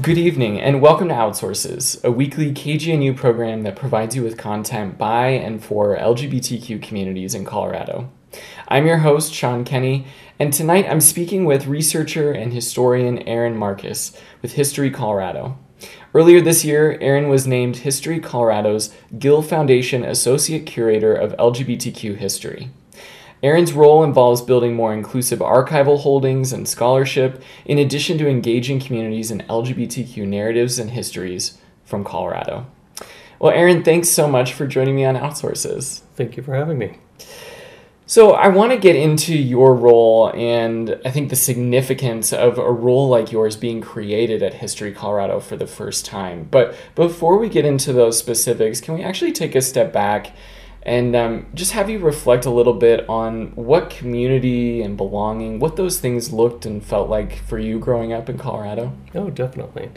Good evening, and welcome to Outsources, a weekly KGNU program that provides you with content by and for LGBTQ communities in Colorado. I'm your host, Sean Kenny, and tonight I'm speaking with researcher and historian Aaron Marcus with History Colorado. Earlier this year, Aaron was named History Colorado's Gill Foundation Associate Curator of LGBTQ History. Aaron's role involves building more inclusive archival holdings and scholarship, in addition to engaging communities in LGBTQ narratives and histories from Colorado. Well, Aaron, thanks so much for joining me on Outsources. Thank you for having me. So I want to get into your role and I think the significance of a role like yours being created at History Colorado for the first time. But before we get into those specifics, can we actually take a step back and just have you reflect a little bit on what community and belonging, what those things looked and felt like for you growing up in Colorado? Oh, definitely.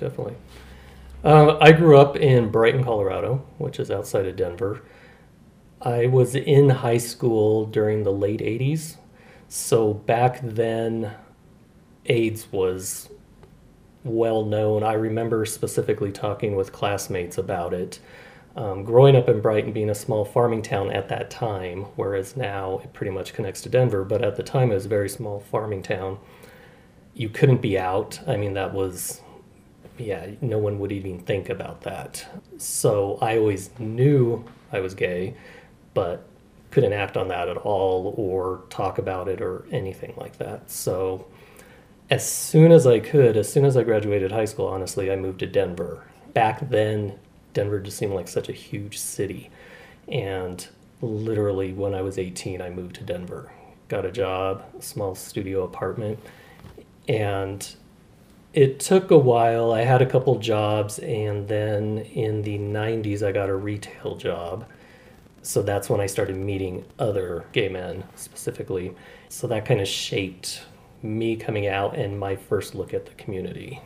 I grew up in Brighton, Colorado, which is outside of Denver. I was in high school during the late 80s. So back then, AIDS was well known. I remember specifically talking with classmates about it. Growing up in Brighton, being a small farming town at that time, whereas now it pretty much connects to Denver, but at the time it was a very small farming town. You couldn't be out. I mean, that was, no one would even think about that. So I always knew I was gay, but couldn't act on that at all or talk about it or anything like that. So as soon as I graduated high school, honestly, I moved to Denver. Back then, Denver just seemed like such a huge city. And literally when I was 18, I moved to Denver. Got a job, a small studio apartment. And it took a while. I had a couple jobs, and then in the 90s, I got a retail job. So that's when I started meeting other gay men specifically. So that kind of shaped me coming out and my first look at the community.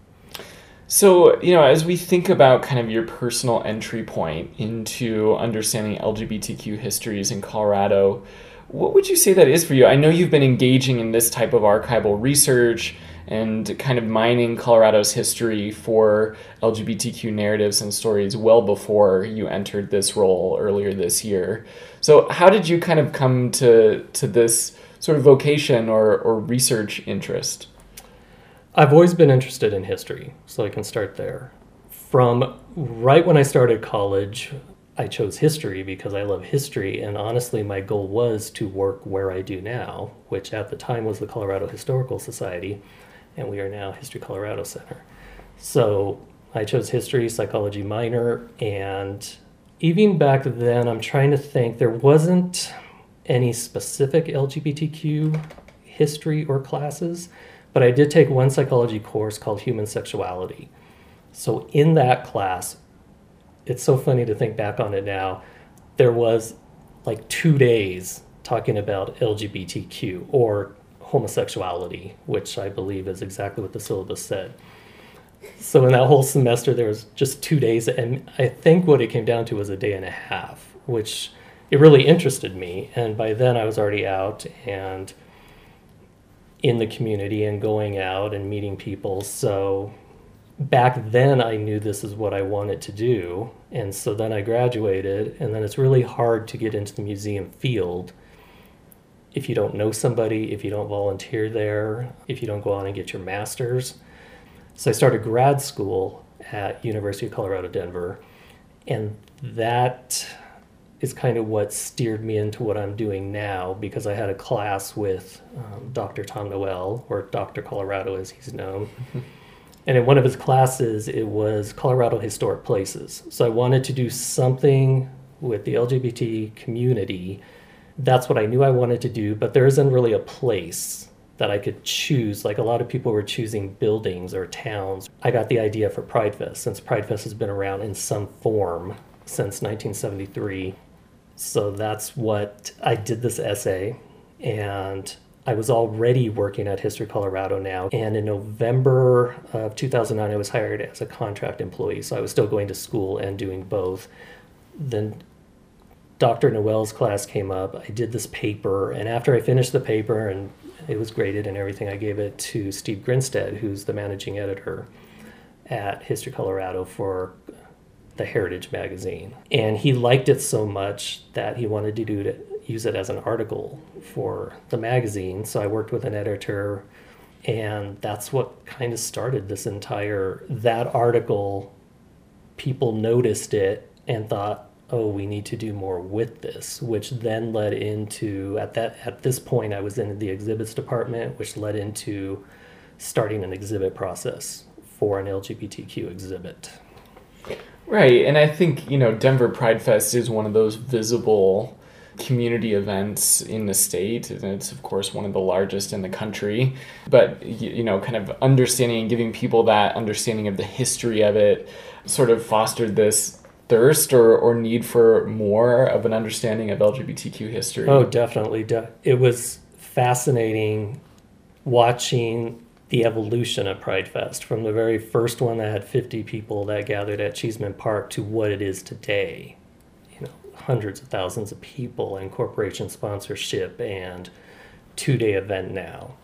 So, as we think about kind of your personal entry point into understanding LGBTQ histories in Colorado, what would you say that is for you? I know you've been engaging in this type of archival research and kind of mining Colorado's history for LGBTQ narratives and stories well before you entered this role earlier this year. So how did you kind of come to this sort of vocation or research interest? I've always been interested in history, so I can start there. From right when I started college, I chose history because I love history, and honestly, my goal was to work where I do now, which at the time was the Colorado Historical Society, and we are now History Colorado Center. So I chose history, psychology minor, and even back then, I'm trying to think, there wasn't any specific LGBTQ history or classes, but I did take one psychology course called Human Sexuality. So in that class, it's so funny to think back on it now, there was like 2 days talking about LGBTQ or homosexuality, which I believe is exactly what the syllabus said. So in that whole semester, there was just 2 days, and I think what it came down to was a day and a half, which it really interested me. And by then I was already out and in the community and going out and meeting people. So back then I knew this is what I wanted to do. And so then I graduated, and then it's really hard to get into the museum field if you don't know somebody, if you don't volunteer there, if you don't go on and get your master's. So I started grad school at University of Colorado, Denver, and that is kind of what steered me into what I'm doing now, because I had a class with Dr. Tom Noel, or Dr. Colorado as he's known. And in one of his classes, it was Colorado Historic Places. So I wanted to do something with the LGBT community. That's what I knew I wanted to do, but there isn't really a place that I could choose. Like a lot of people were choosing buildings or towns. I got the idea for Pride Fest, since Pride Fest has been around in some form since 1973. So that's what I did this essay, and I was already working at History Colorado now. And in November of 2009, I was hired as a contract employee. So I was still going to school and doing both. Then Dr. Noel's class came up. I did this paper, and after I finished the paper and it was graded and everything, I gave it to Steve Grinstead, who's the managing editor. at History Colorado for the Heritage magazine. And he liked it so much that he wanted to use it as an article for the magazine. So I worked with an editor, and that's what kind of started that article. People noticed it and thought, oh, we need to do more with this, which then led into, at this point, I was in the exhibits department, which led into starting an exhibit process for an LGBTQ exhibit. Right, and I think, Denver Pride Fest is one of those visible community events in the state, and it's, of course, one of the largest in the country. But, kind of understanding and giving people that understanding of the history of it sort of fostered this thirst or need for more of an understanding of LGBTQ history. Oh, definitely. It was fascinating watching the evolution of Pride Fest from the very first one that had 50 people that gathered at Cheeseman Park to what it is today. Hundreds of thousands of people and corporation sponsorship and 2-day event now.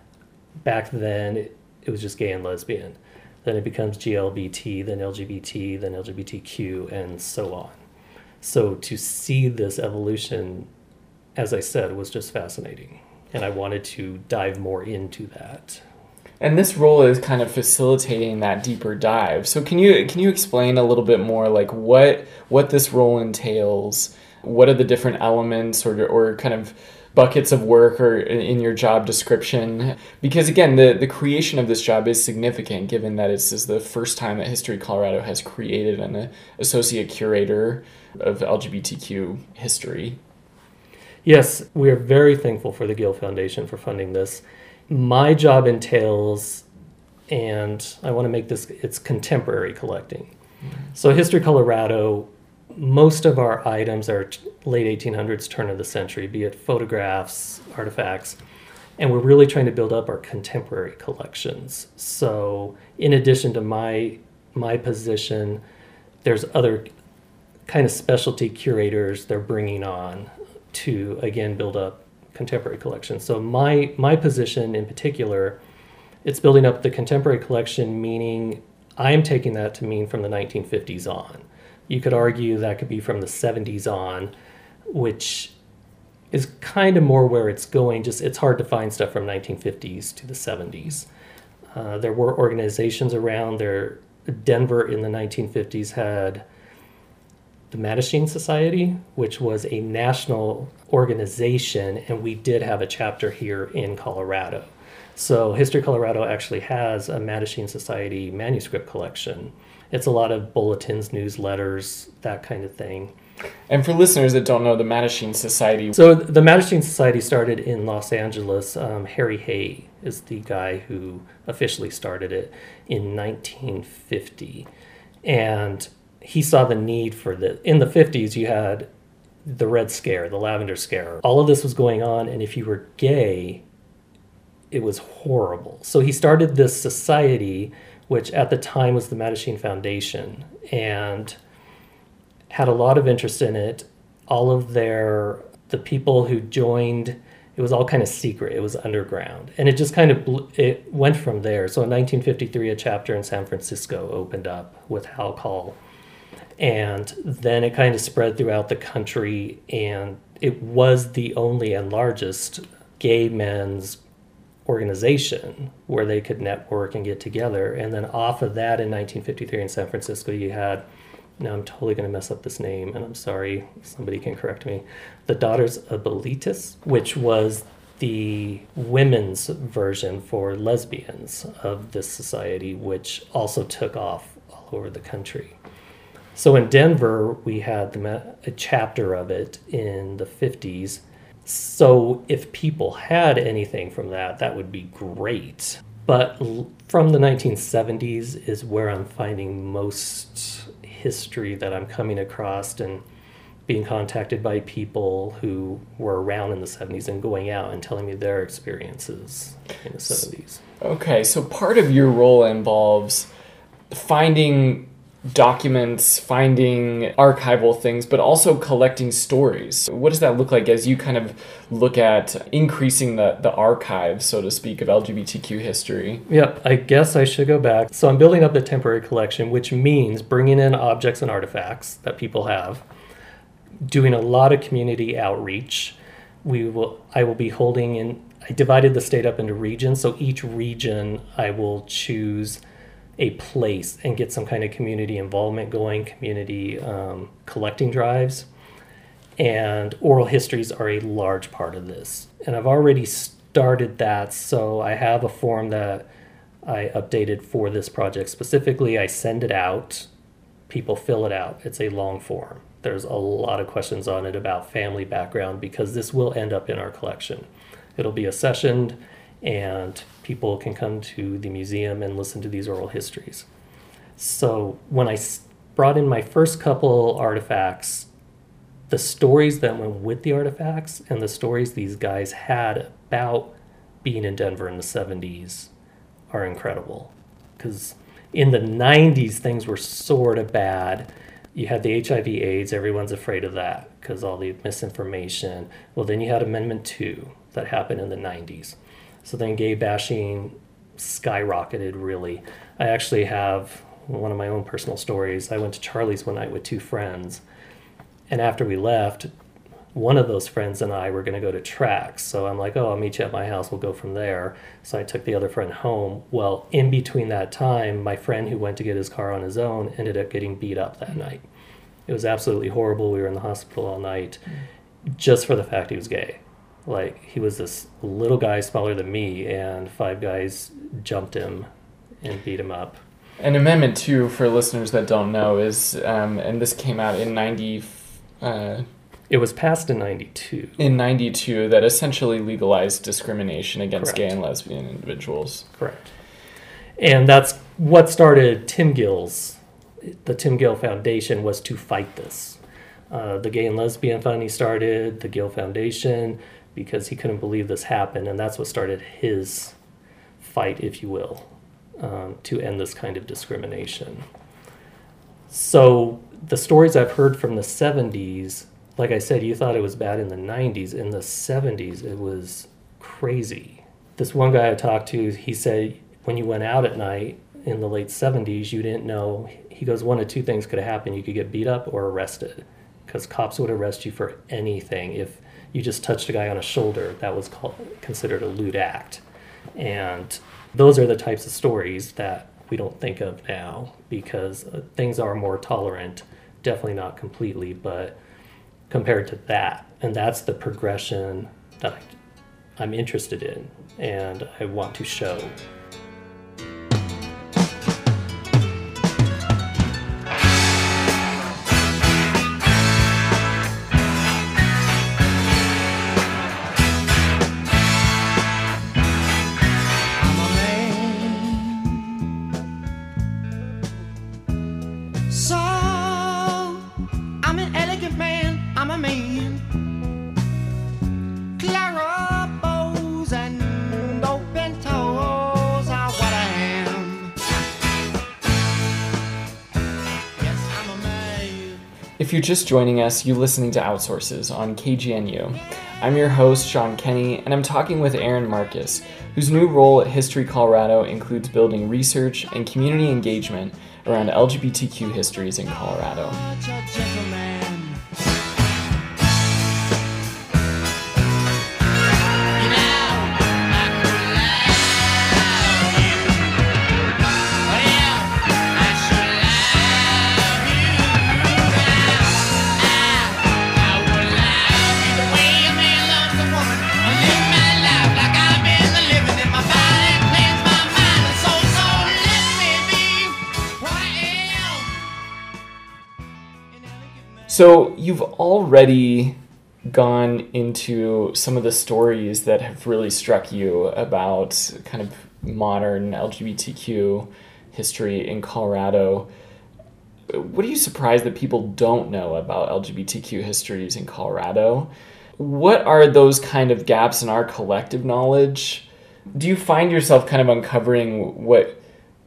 Back then, it was just gay and lesbian. Then it becomes GLBT, then LGBT, then LGBTQ, and so on. So to see this evolution, as I said, was just fascinating. And I wanted to dive more into that. And this role is kind of facilitating that deeper dive. So can you explain a little bit more, like what this role entails? What are the different elements or kind of buckets of work or in your job description? Because again, the creation of this job is significant, given that this is the first time that History Colorado has created an associate curator of LGBTQ history. Yes, we are very thankful for the Gill Foundation for funding this. My job entails, and I want to make this, it's contemporary collecting. So History Colorado, most of our items are late 1800s, turn of the century, be it photographs, artifacts, and we're really trying to build up our contemporary collections. So in addition to my position, there's other kind of specialty curators they're bringing on to, again, build up contemporary collections. So my position in particular, it's building up the contemporary collection, meaning I'm taking that to mean from the 1950s on. You could argue that could be from the 70s on, which is kind of more where it's going. Just it's hard to find stuff from 1950s to the 70s. There were organizations around there. Denver in the 1950s had the Mattachine Society, which was a national organization, and we did have a chapter here in Colorado. So History Colorado actually has a Mattachine Society manuscript collection. It's a lot of bulletins, newsletters, that kind of thing. And for listeners that don't know the Mattachine Society. So the Mattachine Society started in Los Angeles. Harry Hay is the guy who officially started it in 1950. And he saw the need for this. In the 50s, you had the Red Scare, the Lavender Scare. All of this was going on, and if you were gay, it was horrible. So he started this society, which at the time was the Mattachine Foundation, and had a lot of interest in it. All of the people who joined, it was all kind of secret. It was underground. And it just kind of, it went from there. So in 1953, a chapter in San Francisco opened up with Hal Call. And then it kind of spread throughout the country, and it was the only and largest gay men's organization where they could network and get together. And then off of that in 1953 in San Francisco, you had, now I'm totally going to mess up this name, and I'm sorry, somebody can correct me, the Daughters of Bilitis, which was the women's version for lesbians of this society, which also took off all over the country. So in Denver, we had a chapter of it in the 50s. So if people had anything from that would be great. But from the 1970s is where I'm finding most history that I'm coming across, and being contacted by people who were around in the 70s and going out and telling me their experiences in the 70s. Okay, so part of your role involves finding documents, finding archival things, but also collecting stories. What does that look like as you kind of look at increasing the archive, so to speak, of LGBTQ history? Yeah, I guess I should go back. So I'm building up the temporary collection, which means bringing in objects and artifacts that people have, doing a lot of community outreach. I will be holding in, I divided the state up into regions, so each region I will choose a place and get some kind of community involvement going, community collecting drives. And oral histories are a large part of this. And I've already started that, so I have a form that I updated for this project specifically. I send it out, people fill it out. It's a long form. There's a lot of questions on it about family background because this will end up in our collection. It'll be accessioned, and people can come to the museum and listen to these oral histories. So when I brought in my first couple artifacts, the stories that went with the artifacts and the stories these guys had about being in Denver in the 70s are incredible. Because in the 90s, things were sort of bad. You had the HIV/AIDS, everyone's afraid of that because all the misinformation. Well, then you had Amendment 2 that happened in the 90s. So then gay bashing skyrocketed, really. I actually have one of my own personal stories. I went to Charlie's one night with two friends, and after we left, one of those friends and I were going to go to Trax. So I'm like, oh, I'll meet you at my house. We'll go from there. So I took the other friend home. Well, in between that time, my friend who went to get his car on his own ended up getting beat up that night. It was absolutely horrible. We were in the hospital all night just for the fact he was gay. Like, he was this little guy smaller than me, and 5 guys jumped him and beat him up. And Amendment 2, for listeners that don't know, is, and this came out in 90... It was passed in 92. In 92, that essentially legalized discrimination against Correct. gay and lesbian individuals. Correct. And that's what started Tim Gill's. The Tim Gill Foundation was to fight this. The Gay and Lesbian Fund he started, the Gill Foundation, because he couldn't believe this happened, and that's what started his fight, if you will, to end this kind of discrimination. So the stories I've heard from the 70s, like I said, you thought it was bad in the 90s. In the 70s, it was crazy. This one guy I talked to, he said when you went out at night in the late 70s, you didn't know. He goes, one of two things could happen. You could get beat up or arrested, because cops would arrest you for anything. If you just touched a guy on a shoulder, that was considered a lewd act. And those are the types of stories that we don't think of now, because things are more tolerant, definitely not completely, but compared to that. And that's the progression that I'm interested in and I want to show. If you're just joining us, you're listening to Outsources on KGNU. I'm your host, Sean Kenny, and I'm talking with Aaron Marcus, whose new role at History Colorado includes building research and community engagement around LGBTQ histories in Colorado. So you've already gone into some of the stories that have really struck you about kind of modern LGBTQ history in Colorado. What are you surprised that people don't know about LGBTQ histories in Colorado? What are those kind of gaps in our collective knowledge? Do you find yourself kind of uncovering what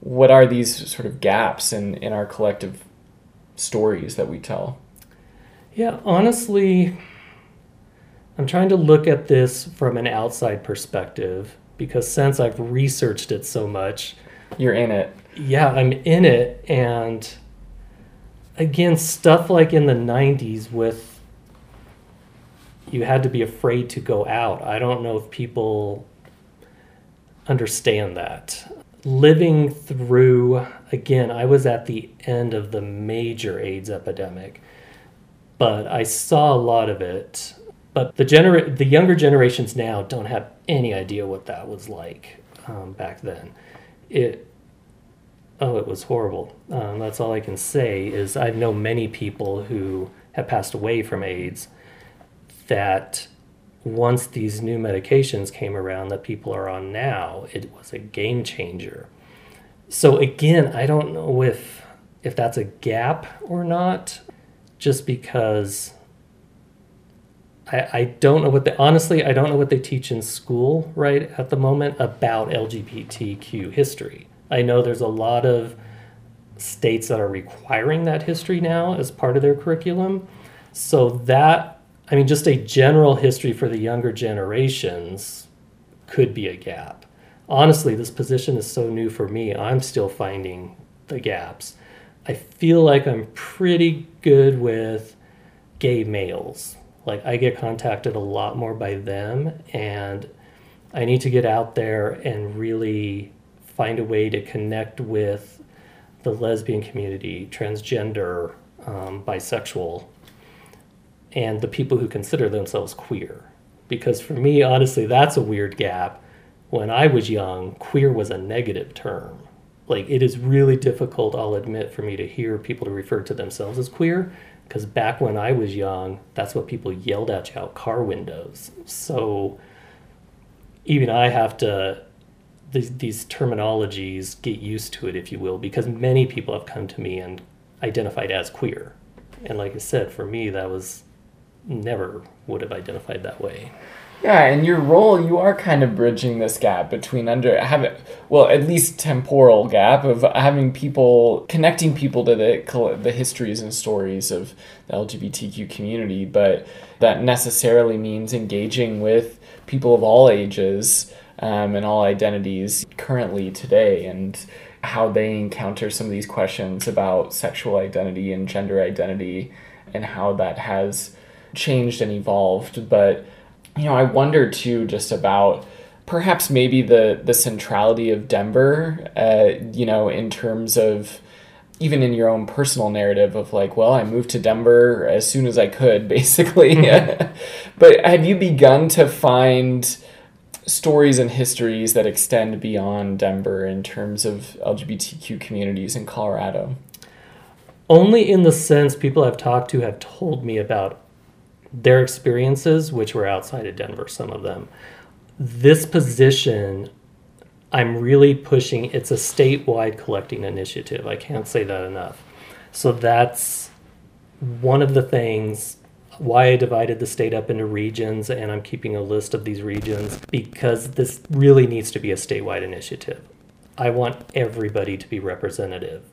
what are these sort of gaps in our collective stories that we tell? Yeah, honestly, I'm trying to look at this from an outside perspective because since I've researched it so much, you're in it. Yeah, I'm in it. And again, stuff like in the 90s with you had to be afraid to go out. I don't know if people understand that. Living through, again, I was at the end of the major AIDS epidemic, but I saw a lot of it. But the younger generations now don't have any idea what that was like back then. It was horrible. That's all I can say is I know many people who have passed away from AIDS that once these new medications came around that people are on now, it was a game changer. So again, I don't know if that's a gap or not, just because I don't know honestly, I don't know what they teach in school right at the moment about LGBTQ history. I know there's a lot of states that are requiring that history now as part of their curriculum. So that, I mean, just a general history for the younger generations could be a gap. Honestly, this position is so new for me, I'm still finding the gaps. I feel like I'm pretty good with gay males. Like, I get contacted a lot more by them, and I need to get out there and really find a way to connect with the lesbian community, transgender, bisexual, and the people who consider themselves queer. Because for me, honestly, that's a weird gap. When I was young, queer was a negative term. Like, it is really difficult, I'll admit, for me to hear people refer to themselves as queer, because back when I was young, that's what people yelled at you out car windows. So even I have to, these terminologies, get used to it, if you will, because many people have come to me and identified as queer. And like I said, for me, that was never would have identified that way. Yeah, in your role, you are kind of bridging this gap between at least temporal gap of having people, connecting people to the histories and stories of the LGBTQ community, but that necessarily means engaging with people of all ages and all identities currently today, and how they encounter some of these questions about sexual identity and gender identity and how that has changed and evolved. But I wonder too just about perhaps maybe the centrality of Denver, in terms of even in your own personal narrative of like, well, I moved to Denver as soon as I could, basically. But have you begun to find stories and histories that extend beyond Denver in terms of LGBTQ communities in Colorado? Only in the sense people I've talked to have told me about their experiences, which were outside of Denver, some of them. This position, I'm really pushing, it's a statewide collecting initiative. I can't say that enough. So that's one of the things why I divided the state up into regions, and I'm keeping a list of these regions, because this really needs to be a statewide initiative. I want everybody to be representative,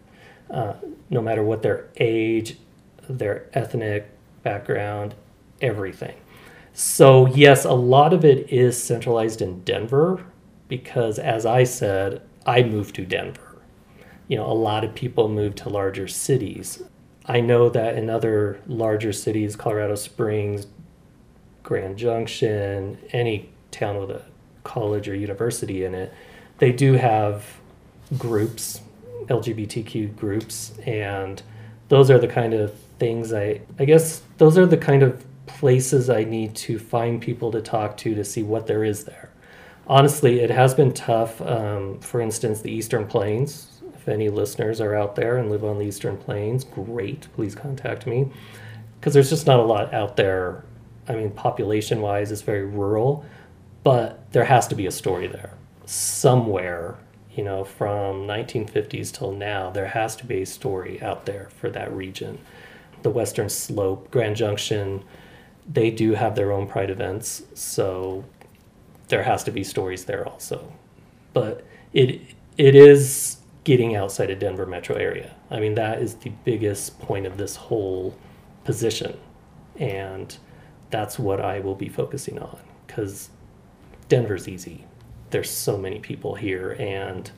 no matter what their age, their ethnic background, everything. So yes, a lot of it is centralized in Denver because, as I said, I moved to Denver. A lot of people move to larger cities. I know that in other larger cities, Colorado Springs, Grand Junction, any town with a college or university in it, they do have groups, LGBTQ groups, and those are the kind of things I guess those are the kind of places I need to find people to talk to see what there is there. Honestly, it has been tough. For instance, the Eastern Plains. If any listeners are out there and live on the Eastern Plains, great, please contact me. Because there's just not a lot out there. I mean, population-wise, it's very rural, but there has to be a story there. Somewhere, from 1950s till now, there has to be a story out there for that region. The Western Slope, Grand Junction, they do have their own pride events, so there has to be stories there also. But it is getting outside of Denver metro area. I mean, that is the biggest point of this whole position. And that's what I will be focusing on, because Denver's easy. There's so many people here, and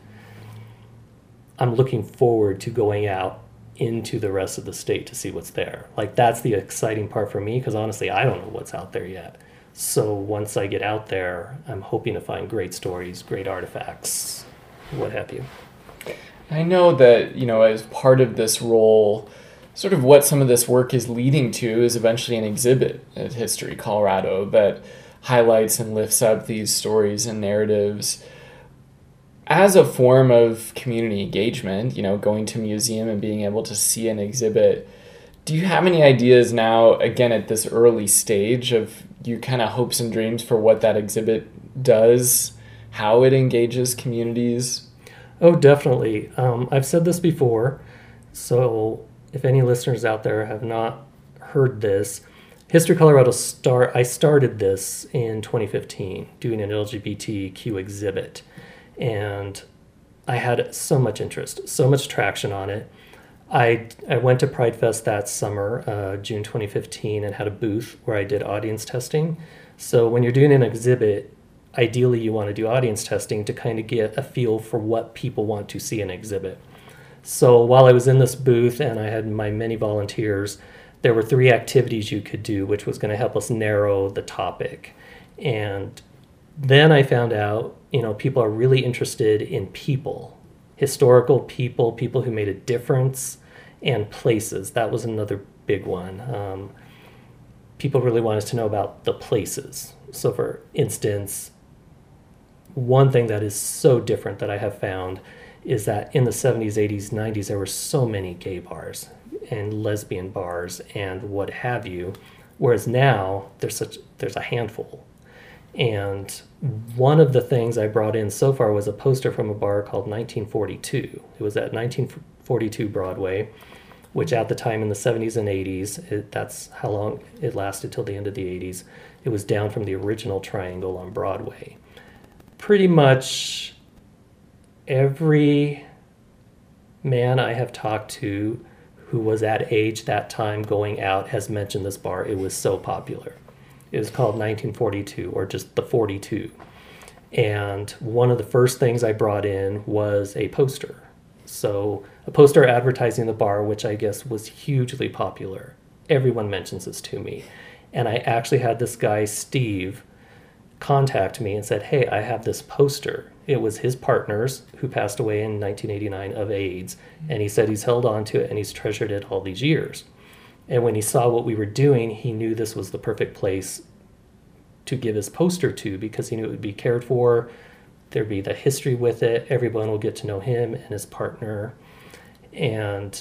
I'm looking forward to going out into the rest of the state to see what's there. Like, that's the exciting part for me, because honestly, I don't know what's out there yet. So once I get out there, I'm hoping to find great stories, great artifacts, what have you. I know that, as part of this role, sort of what some of this work is leading to is eventually an exhibit at History Colorado that highlights and lifts up these stories and narratives as a form of community engagement, going to a museum and being able to see an exhibit. Do you have any ideas now, again, at this early stage, of your kind of hopes and dreams for what that exhibit does, how it engages communities? Oh, definitely. I've said this before, so if any listeners out there have not heard this, History Colorado I started this in 2015, doing an LGBTQ exhibit, and I had so much interest, so much traction on it. I went to Pride Fest that summer, June 2015, and had a booth where I did audience testing. So when you're doing an exhibit, ideally you want to do audience testing to kind of get a feel for what people want to see in an exhibit. So while I was in this booth and I had my many volunteers, there were 3 activities you could do, which was going to help us narrow the topic. And then I found out, people are really interested in people, historical people, people who made a difference, and places. That was another big one. People really wanted to know about the places. So for instance, one thing that is so different that I have found is that in the 70s, 80s, 90s, there were so many gay bars and lesbian bars and what have you, whereas now there's a handful. And one of the things I brought in so far was a poster from a bar called 1942. It was at 1942 Broadway, which at the time in the 70s and 80s, that's how long it lasted till the end of the 80s. It was down from the original Triangle on Broadway. Pretty much every man I have talked to who was at age that time going out has mentioned this bar. It was so popular. It was called 1942, or just the 42. And one of the first things I brought in was a poster. So a poster advertising the bar, which I guess was hugely popular. Everyone mentions this to me. And I actually had this guy, Steve, contact me and said, hey, I have this poster. It was his partner's, who passed away in 1989 of AIDS. And he said he's held on to it and he's treasured it all these years. And when he saw what we were doing, he knew this was the perfect place to give his poster to, because he knew it would be cared for. There'd be the history with it. Everyone will get to know him and his partner. And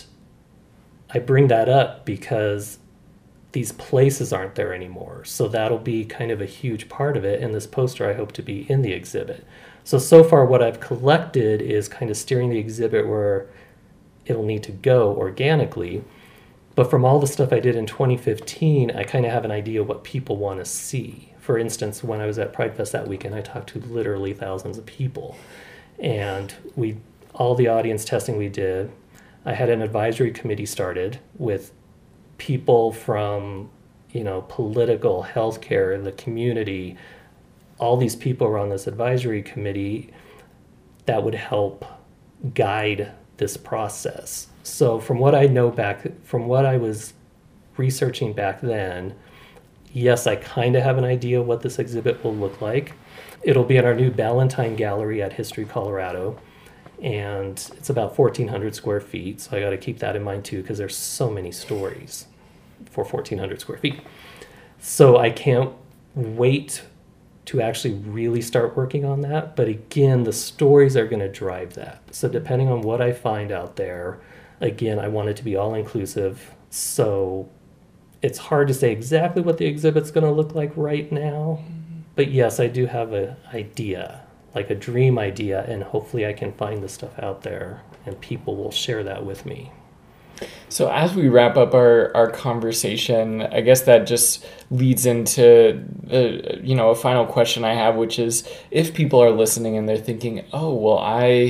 I bring that up because these places aren't there anymore. So that'll be kind of a huge part of it. And this poster, I hope to be in the exhibit. So far what I've collected is kind of steering the exhibit where it'll need to go organically. But from all the stuff I did in 2015, I kind of have an idea what people want to see. For instance, when I was at Pride Fest that weekend, I talked to literally thousands of people. And all the audience testing we did, I had an advisory committee started with people from, political, healthcare, the community. All these people were on this advisory committee that would help guide this process. So from what I know from what I was researching back then, yes, I kind of have an idea what this exhibit will look like. It'll be in our new Ballantyne Gallery at History Colorado, and it's about 1,400 square feet. So I got to keep that in mind too, because there's so many stories for 1,400 square feet. So I can't wait to actually really start working on that. But again, the stories are going to drive that. So depending on what I find out there, again, I want it to be all inclusive. So it's hard to say exactly what the exhibit's going to look like right now. But yes, I do have an idea, like a dream idea, and hopefully I can find the stuff out there and people will share that with me. So as we wrap up our conversation, I guess that just leads into a final question I have, which is, if people are listening and they're thinking, oh, well, I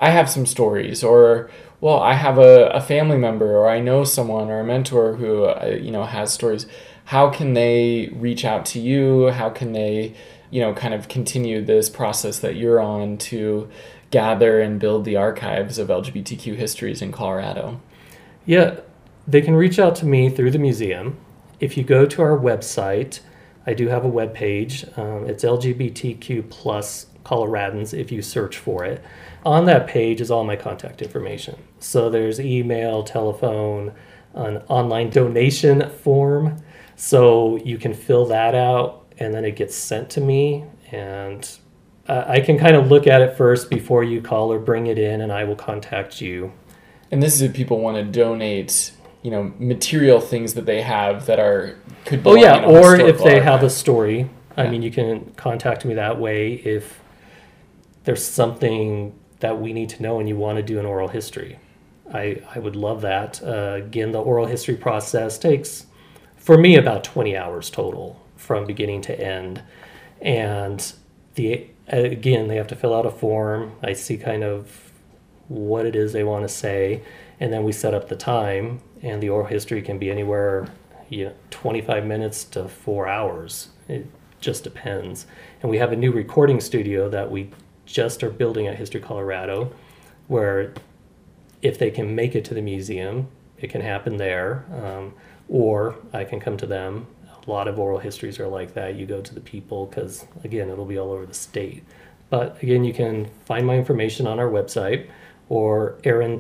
I have some stories, or, well, I have a family member, or I know someone or a mentor who, has stories. How can they reach out to you? How can they, kind of continue this process that you're on to gather and build the archives of LGBTQ histories in Colorado? Yeah, they can reach out to me through the museum. If you go to our website, I do have a web page. It's LGBTQ plus Coloradans if you search for it. On that page is all my contact information. So there's email, telephone, an online donation form. So you can fill that out and then it gets sent to me. And I can kind of look at it first before you call or bring it in, and I will contact you. And this is if people want to donate, material things that they have that could belong in a or if they archive. have a story. I Yeah. mean, you can contact me that way if there's something that we need to know and you want to do an oral history. I would love that. Again, the oral history process takes, for me, about 20 hours total from beginning to end. And again, they have to fill out a form. I see kind of what it is they want to say, and then we set up the time, and the oral history can be anywhere 25 minutes to 4 hours. It just depends. And we have a new recording studio that we just are building at History Colorado, where if they can make it to the museum, it can happen there, or I can come to them. A lot of oral histories are like that. You go to the people because, again, it'll be all over the state. But again, you can find my information on our website or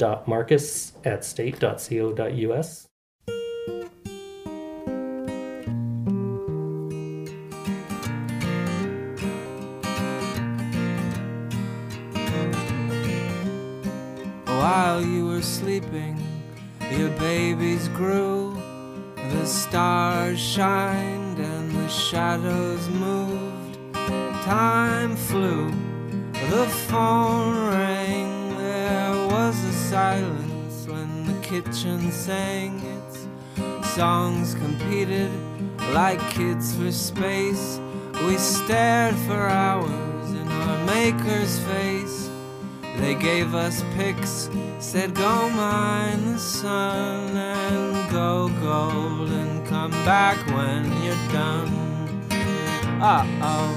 aaron.marcus@state.co.us. While you were sleeping, your babies grew. The stars shined and the shadows moved. Time flew, the phone rang. There was a silence when the kitchen sang its songs, competed like kids for space. We stared for hours in our maker's face. They gave us pics, said go mine the sun and go gold and come back when you're done. Uh-oh,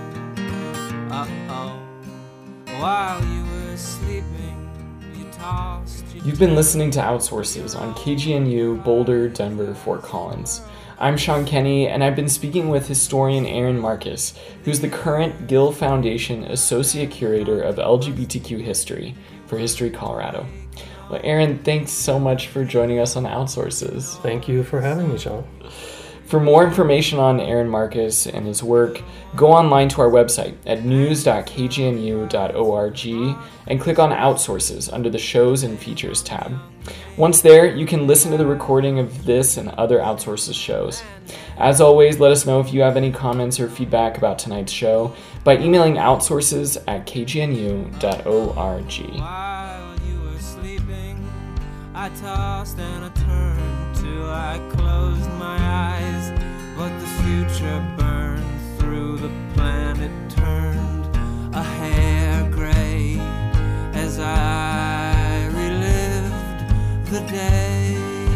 uh-oh. While you were sleeping, you tossed. You've been listening to Outsources on KGNU, Boulder, Denver, Fort Collins. I'm Sean Kenny, and I've been speaking with historian Aaron Marcus, who's the current Gill Foundation Associate Curator of LGBTQ History for History Colorado. Well, Aaron, thanks so much for joining us on Outsources. Thank you for having me, Sean. For more information on Aaron Marcus and his work, go online to our website at news.kgnu.org and click on Outsources under the Shows and Features tab. Once there, you can listen to the recording of this and other Outsources shows. As always, let us know if you have any comments or feedback about tonight's show by emailing outsources@kgnu.org. While you were sleeping, I tossed and I turned till I closed my eyes. But the future burned through the planet, turned a hair gray as I relived the day.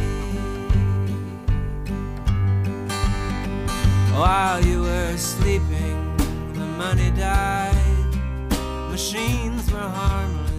While you were sleeping, the money died. Machines were harmless.